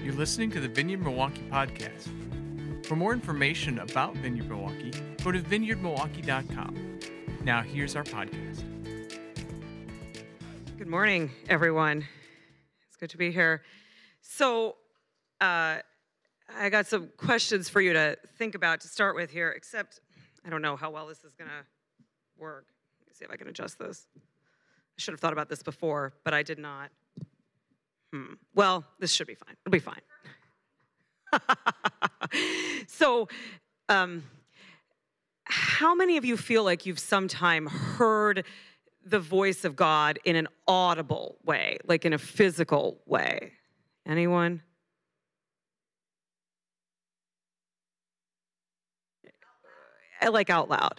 You're listening to the Vineyard Milwaukee podcast. For more information about Vineyard Milwaukee, go to vineyardmilwaukee.com. Now here's our podcast. Good morning, everyone. It's good to be here. So, I got some questions for you to think about to start with here, except I don't know how well this is going to work. Let me see if I can adjust this. I should have thought about this before, but I did not. Well, this should be fine. It'll be fine. So, how many of you feel like you've sometime heard the voice of God in an audible way, like in a physical way? Anyone? Like out loud.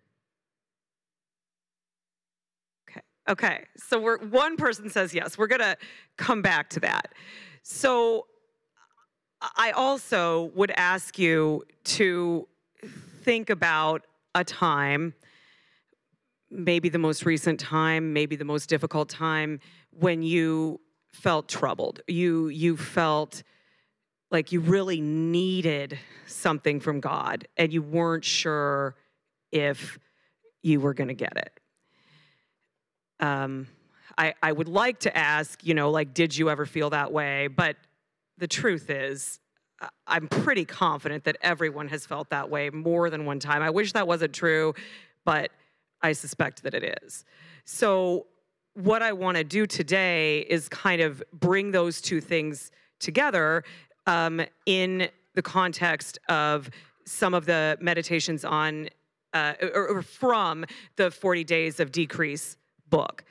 Okay. So one person says yes. We're going to come back to that. So I also would ask you to think about a time, maybe the most recent time, maybe the most difficult time, when you felt troubled. You felt like you really needed something from God, and you weren't sure if you were going to get it. I would like to ask, did you ever feel that way? But the truth is, I'm pretty confident that everyone has felt that way more than one time. I wish that wasn't true, but I suspect that it is. So what I want to do today is kind of bring those two things together in the context of some of the meditations on or from the 40 Days of Decrease book.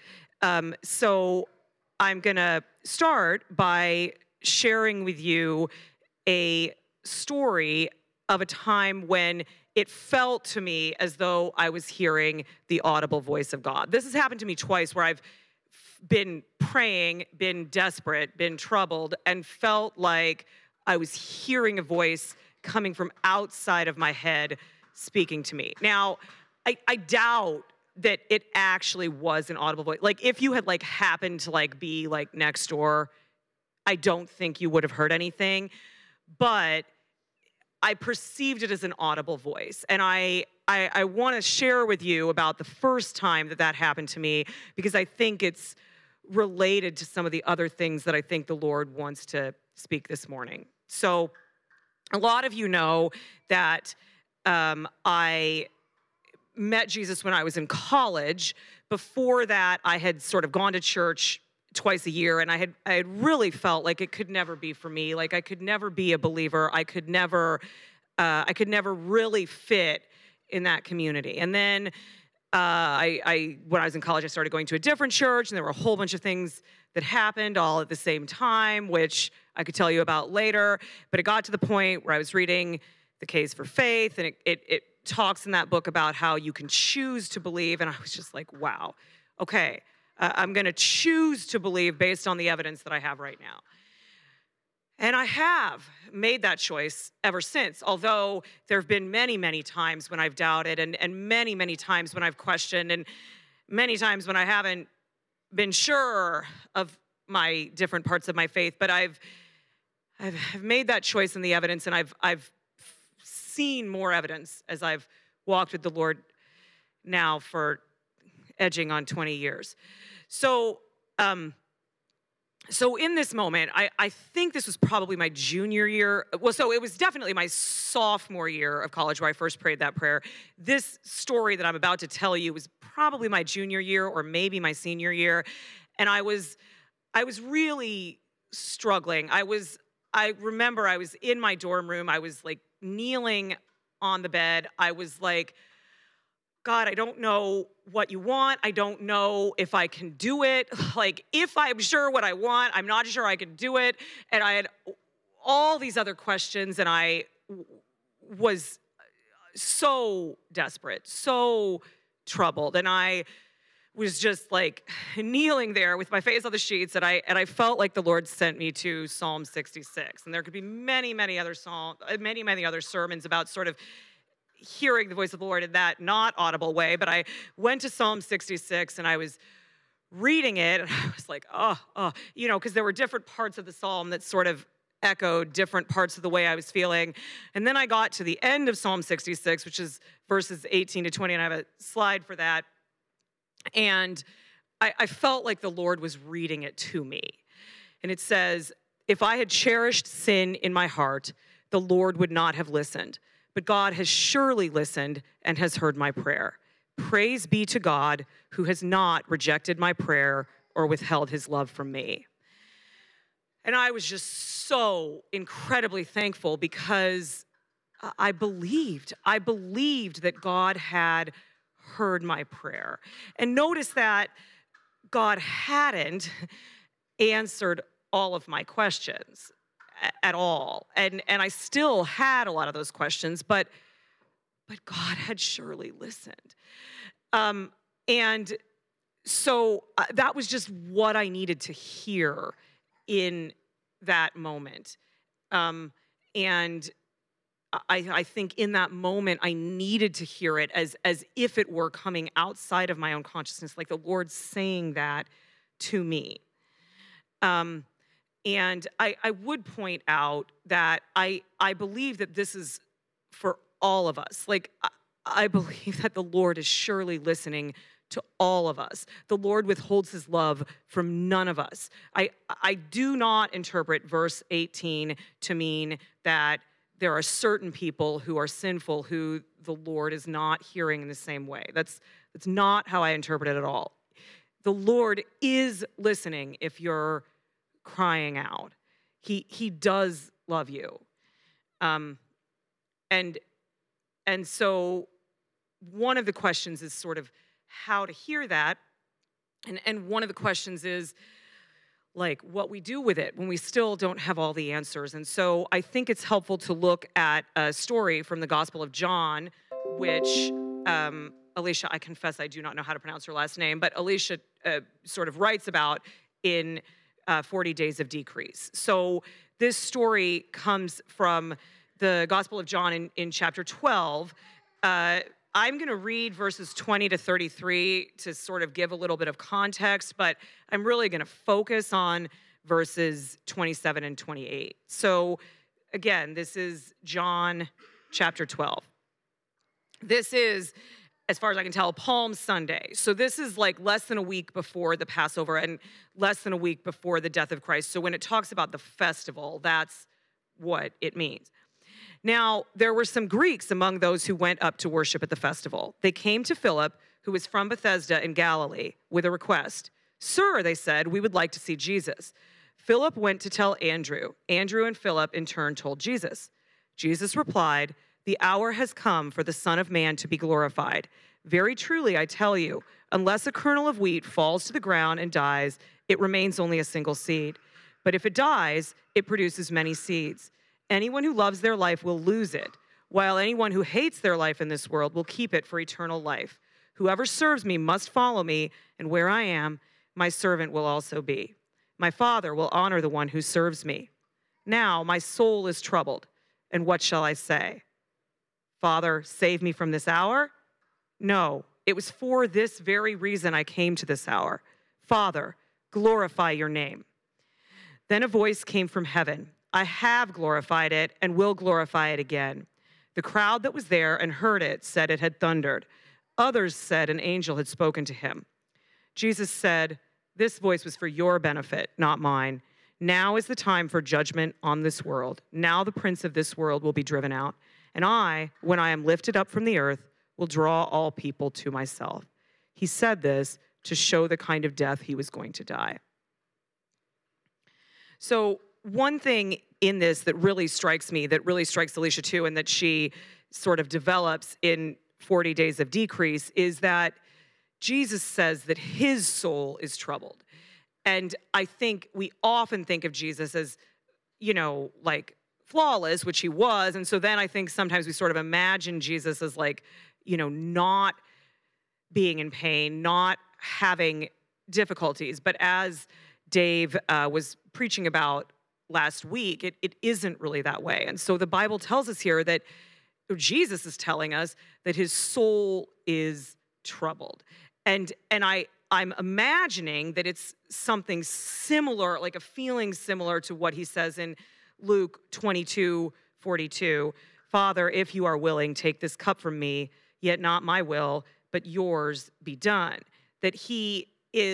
So I'm going to start by sharing with you a story of a time when it felt to me as though I was hearing the audible voice of God. This has happened to me twice, where I've been praying, been desperate, been troubled, and felt like I was hearing a voice coming from outside of my head speaking to me. Now, I doubt that it actually was an audible voice. Like, if you had happened to be next door, I don't think you would have heard anything, but I perceived it as an audible voice. And I want to share with you about the first time that happened to me, because I think it's related to some of the other things that I think the Lord wants to speak this morning. So a lot of you know that I met Jesus when I was in college. Before that, I had sort of gone to church twice a year, and I had really felt like it could never be for me. Like, I could never be a believer. I could never really fit in that community. And then when I was in college, I started going to a different church, and there were a whole bunch of things that happened all at the same time, which I could tell you about later. But it got to the point where I was reading The Case for Faith, and it talks in that book about how you can choose to believe, and I was just like, wow, okay, I'm going to choose to believe based on the evidence that I have right now. And I have made that choice ever since, although there have been many, many times when I've doubted, and many, many times when I've questioned, and many times when I haven't been sure of my different parts of my faith. But I've made that choice in the evidence, and I've seen more evidence as I've walked with the Lord now for edging on 20 years. So in this moment, I think this was probably my junior year. Well, so it was definitely my sophomore year of college where I first prayed that prayer. This story that I'm about to tell you was probably my junior year or maybe my senior year. And I was really struggling. I remember I was in my dorm room. I was kneeling on the bed. I was like, God, I don't know what you want. I don't know if I can do it. If I'm sure what I want, I'm not sure I can do it. And I had all these other questions, and I was so desperate, so troubled. And I was just kneeling there with my face on the sheets, and I felt like the Lord sent me to Psalm 66. And there could be many, many other many other sermons about sort of hearing the voice of the Lord in that not audible way, but I went to Psalm 66 and I was reading it, and I was like, because there were different parts of the psalm that sort of echoed different parts of the way I was feeling. And then I got to the end of Psalm 66, which is verses 18 to 20, and I have a slide for that. And I felt like the Lord was reading it to me. And it says, "If I had cherished sin in my heart, the Lord would not have listened. But God has surely listened and has heard my prayer. Praise be to God, who has not rejected my prayer or withheld his love from me." And I was just so incredibly thankful because I believed that God had heard my prayer. And notice that God hadn't answered all of my questions at all. And I still had a lot of those questions, but God had surely listened. And so that was just what I needed to hear in that moment. And I think in that moment, I needed to hear it as if it were coming outside of my own consciousness, like the Lord saying that to me. And I would point out that I believe that this is for all of us. Like, I believe that the Lord is surely listening to all of us. The Lord withholds his love from none of us. I do not interpret verse 18 to mean that there are certain people who are sinful who the Lord is not hearing in the same way. That's not how I interpret it at all. The Lord is listening if you're crying out. He does love you. And so one of the questions is sort of how to hear that. And one of the questions is like what we do with it when we still don't have all the answers. And so I think it's helpful to look at a story from the Gospel of John, which Alicia, I confess I do not know how to pronounce her last name, but Alicia sort of writes about in 40 Days of Decrease. So this story comes from the Gospel of John in chapter 12. I'm going to read verses 20 to 33 to sort of give a little bit of context, but I'm really going to focus on verses 27 and 28. So again, this is John chapter 12. This is, as far as I can tell, Palm Sunday. So this is like less than a week before the Passover and less than a week before the death of Christ. So when it talks about the festival, that's what it means. Now, there were some Greeks among those who went up to worship at the festival. They came to Philip, who was from Bethsaida in Galilee, with a request. "Sir," they said, "we would like to see Jesus." Philip went to tell Andrew. Andrew and Philip in turn told Jesus. Jesus replied, "The hour has come for the Son of Man to be glorified. Very truly, I tell you, unless a kernel of wheat falls to the ground and dies, it remains only a single seed. But if it dies, it produces many seeds. Anyone who loves their life will lose it, while anyone who hates their life in this world will keep it for eternal life. Whoever serves me must follow me, and where I am, my servant will also be. My Father will honor the one who serves me. Now my soul is troubled, and what shall I say? Father, save me from this hour? No, it was for this very reason I came to this hour. Father, glorify your name." Then a voice came from heaven. "I have glorified it and will glorify it again." The crowd that was there and heard it said it had thundered. Others said an angel had spoken to him. Jesus said, "This voice was for your benefit, not mine. Now is the time for judgment on this world. Now the prince of this world will be driven out. And I, when I am lifted up from the earth, will draw all people to myself." He said this to show the kind of death he was going to die. So one thing in this that really strikes me, that really strikes Alicia too, and that she sort of develops in 40 Days of Decrease, is that Jesus says that his soul is troubled. And I think we often think of Jesus as, like flawless, which he was. And so then I think sometimes we sort of imagine Jesus as like, not being in pain, not having difficulties. But as Dave was preaching about last week, it isn't really that way. And so the Bible tells us here that Jesus is telling us that his soul is troubled. And I'm imagining that it's something similar, like a feeling similar to what he says in Luke 22:42, Father, if you are willing, take this cup from me, yet not my will, but yours be done. That he's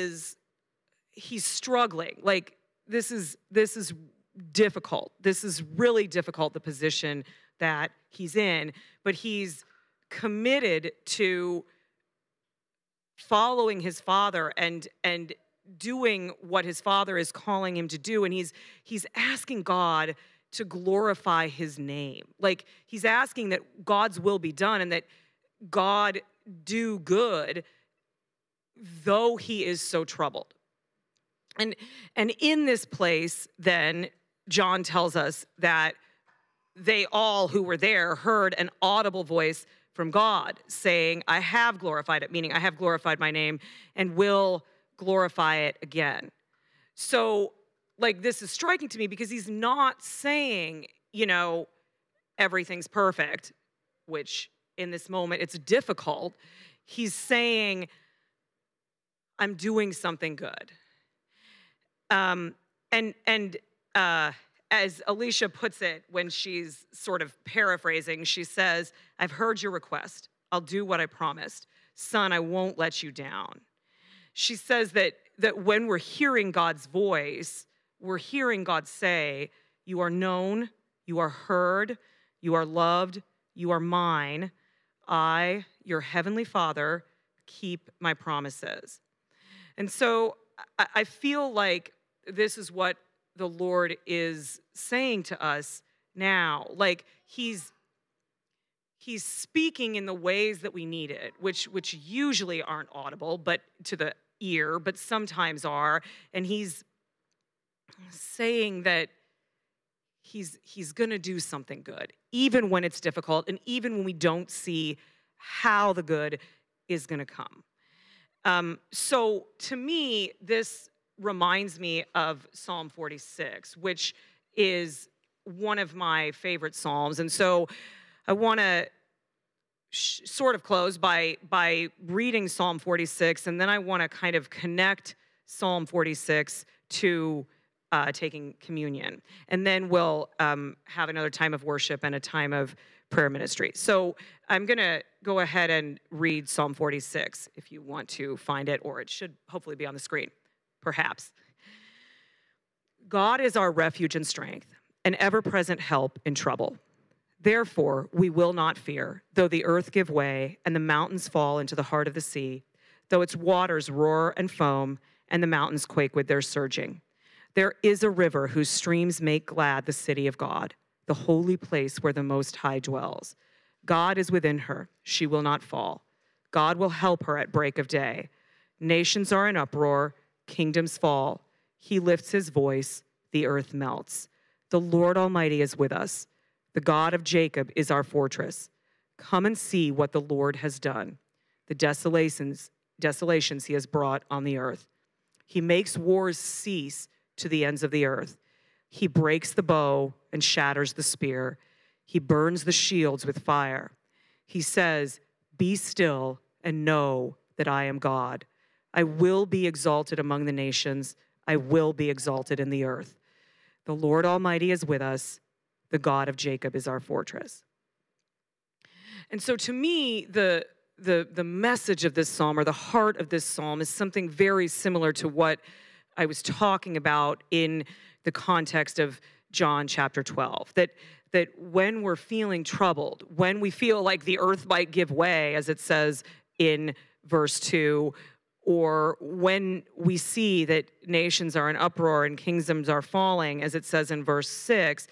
struggling. Like, this is difficult. This is really difficult, the position that he's in, but he's committed to following his Father and doing what his Father is calling him to do. And he's asking God to glorify his name. Like, he's asking that God's will be done and that God do good, though he is so troubled. And in this place, then, John tells us that they all who were there heard an audible voice from God saying, I have glorified it, meaning I have glorified my name and will glorify it again. So, like, this is striking to me because he's not saying, everything's perfect, which in this moment it's difficult. He's saying, I'm doing something good. As Alicia puts it when she's sort of paraphrasing, she says, I've heard your request. I'll do what I promised. Son, I won't let you down. She says that when we're hearing God's voice, we're hearing God say, you are known, you are heard, you are loved, you are mine. I, your heavenly Father, keep my promises. And so I feel like this is what the Lord is saying to us now. Like, he's speaking in the ways that we need it, which usually aren't audible, but to the ear, but sometimes are. And he's saying that he's going to do something good, even when it's difficult, and even when we don't see how the good is going to come. So to me, this reminds me of Psalm 46, which is one of my favorite psalms. And so I want to sort of close by reading Psalm 46, and then I want to kind of connect Psalm 46 to taking communion. And then we'll have another time of worship and a time of prayer ministry. So I'm going to go ahead and read Psalm 46 if you want to find it, or it should hopefully be on the screen, perhaps. God is our refuge and strength, an ever-present help in trouble. Therefore, we will not fear, though the earth give way and the mountains fall into the heart of the sea, though its waters roar and foam and the mountains quake with their surging. There is a river whose streams make glad the city of God, the holy place where the Most High dwells. God is within her. She will not fall. God will help her at break of day. Nations are in uproar. Kingdoms fall. He lifts his voice. The earth melts. The Lord Almighty is with us. The God of Jacob is our fortress. Come and see what the Lord has done, the desolations he has brought on the earth. He makes wars cease to the ends of the earth. He breaks the bow and shatters the spear. He burns the shields with fire. He says, be still and know that I am God. I will be exalted among the nations. I will be exalted in the earth. The Lord Almighty is with us. The God of Jacob is our fortress. And so to me, the message of this psalm, or the heart of this psalm, is something very similar to what I was talking about in the context of John chapter 12. That when we're feeling troubled, when we feel like the earth might give way, as it says in verse 2, or when we see that nations are in uproar and kingdoms are falling, as it says in verse 6,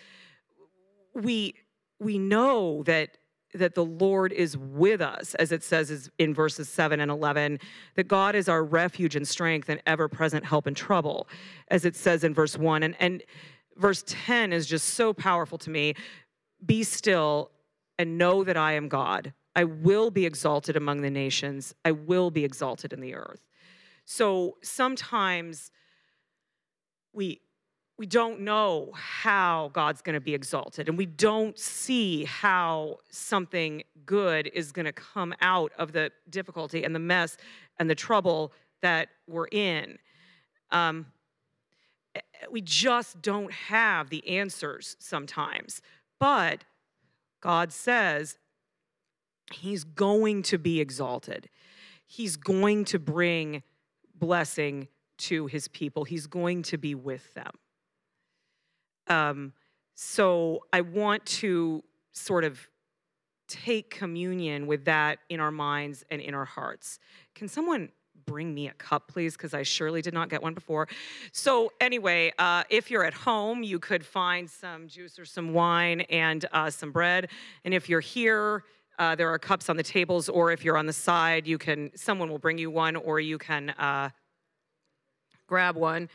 we know that the Lord is with us, as it says in verses 7 and 11, that God is our refuge and strength and ever-present help in trouble, as it says in verse 1. And verse 10 is just so powerful to me. Be still and know that I am God. I will be exalted among the nations. I will be exalted in the earth. So sometimes we don't know how God's going to be exalted, and we don't see how something good is going to come out of the difficulty and the mess and the trouble that we're in. We just don't have the answers sometimes. But God says he's going to be exalted. He's going to bring blessing to his people. He's going to be with them. So I want to sort of take communion with that in our minds and in our hearts. Can someone bring me a cup, please? Because I surely did not get one before. So anyway, if you're at home, you could find some juice or some wine and some bread. And if you're here, there are cups on the tables, or if you're on the side, someone will bring you one, or you can grab one.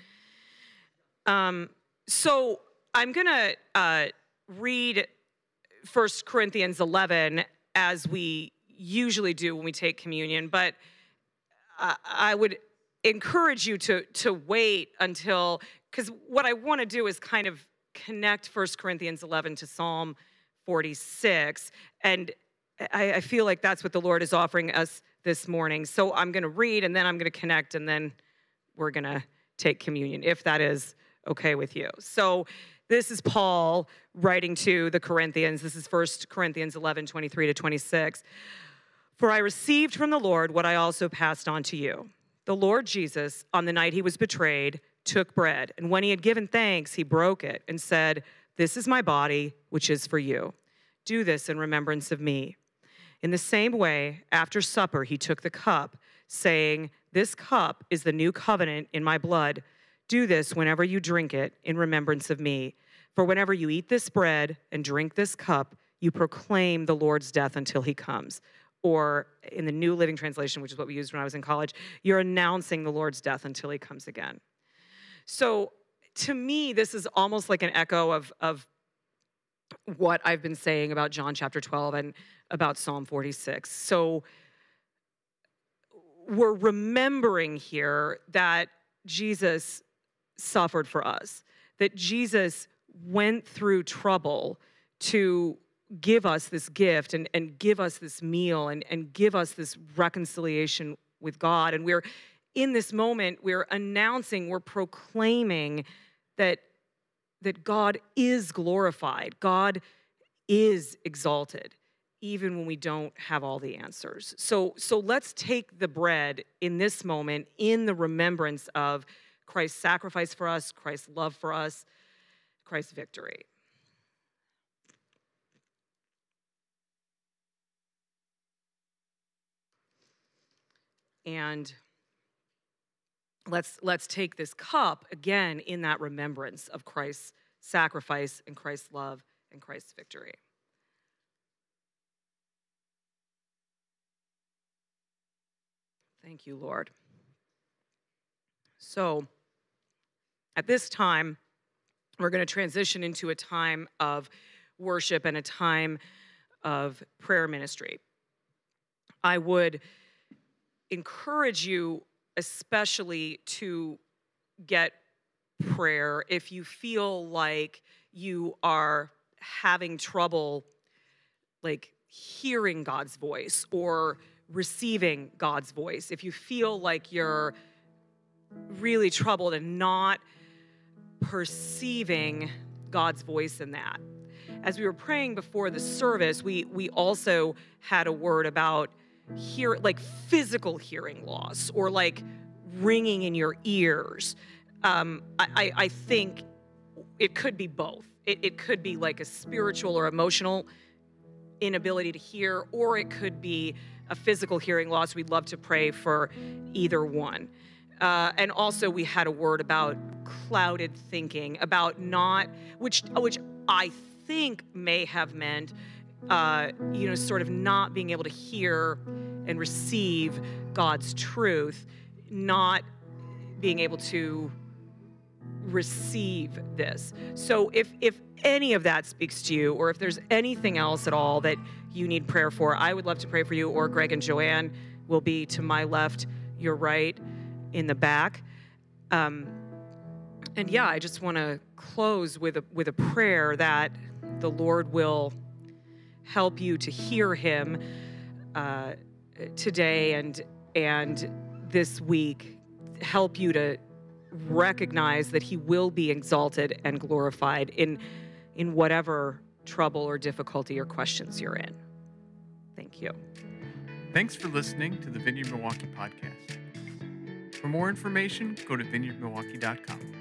So I'm going to read 1 Corinthians 11 as we usually do when we take communion, but I would encourage you to wait until, because what I want to do is kind of connect 1 Corinthians 11 to Psalm 46, and I feel like that's what the Lord is offering us this morning. So I'm going to read, and then I'm going to connect, and then we're going to take communion, if that is okay with you. So this is Paul writing to the Corinthians. This is 1 Corinthians 11, 23 to 26. For I received from the Lord what I also passed on to you. The Lord Jesus, on the night he was betrayed, took bread, and when he had given thanks, he broke it and said, "This is my body, which is for you. Do this in remembrance of me." In the same way, after supper, he took the cup, saying, "This cup is the new covenant in my blood. Do this whenever you drink it in remembrance of me. For whenever you eat this bread and drink this cup, you proclaim the Lord's death until he comes." Or in the New Living Translation, which is what we used when I was in college, you're announcing the Lord's death until he comes again. So to me, this is almost like an echo of what I've been saying about John chapter 12 and about Psalm 46. So we're remembering here that Jesus suffered for us, that Jesus went through trouble to give us this gift and give us this meal and give us this reconciliation with God. And we're in this moment, we're announcing, we're proclaiming that God is glorified, God is exalted, even when we don't have all the answers. So let's take the bread in this moment in the remembrance of Christ's sacrifice for us, Christ's love for us, Christ's victory. And let's take this cup again in that remembrance of Christ's sacrifice and Christ's love and Christ's victory. Thank you, Lord. So at this time, we're going to transition into a time of worship and a time of prayer ministry. I would encourage you especially to get prayer if you feel like you are having trouble like hearing God's voice or receiving God's voice. If you feel like you're really troubled and not perceiving God's voice in that. As we were praying before the service, we also had a word about physical hearing loss or like ringing in your ears. I think it could be both. It could be like a spiritual or emotional inability to hear, or it could be a physical hearing loss. We'd love to pray for either one. And also we had a word about clouded thinking, about which I think may have meant, sort of not being able to hear and receive God's truth, not being able to receive this. So if any of that speaks to you, or if there's anything else at all that you need prayer for, I would love to pray for you, or Greg and Joanne will be to my left, your right, in the back. I just want to close with a prayer that the Lord will help you to hear him today and this week, help you to recognize that he will be exalted and glorified in whatever trouble or difficulty or questions you're in. Thank you. Thanks for listening to the Vineyard Milwaukee podcast. For more information, go to vineyardmilwaukee.com.